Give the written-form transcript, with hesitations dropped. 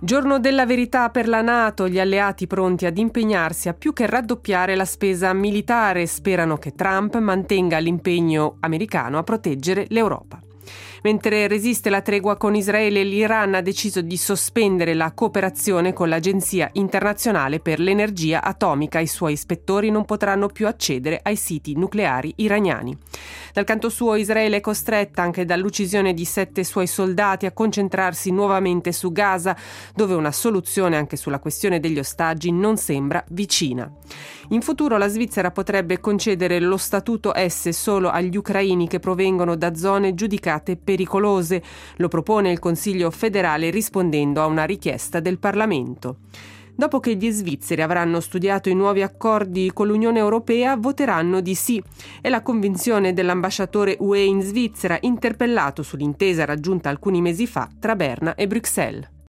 Giorno della verità per la NATO, gli alleati pronti ad impegnarsi a più che raddoppiare la spesa militare, sperano che Trump mantenga l'impegno americano a proteggere l'Europa. Mentre resiste la tregua con Israele, l'Iran ha deciso di sospendere la cooperazione con l'Agenzia internazionale per l'energia atomica. I suoi ispettori non potranno più accedere ai siti nucleari iraniani. Dal canto suo, Israele è costretta, anche dall'uccisione di 7 suoi soldati, a concentrarsi nuovamente su Gaza, dove una soluzione anche sulla questione degli ostaggi non sembra vicina. In futuro la Svizzera potrebbe concedere lo statuto S solo agli ucraini che provengono da zone giudicate pericolose. Lo propone il Consiglio federale rispondendo a una richiesta del Parlamento. Dopo che gli svizzeri avranno studiato i nuovi accordi con l'Unione Europea, voteranno di sì. È la convinzione dell'ambasciatore UE in Svizzera, interpellato sull'intesa raggiunta alcuni mesi fa tra Berna e Bruxelles.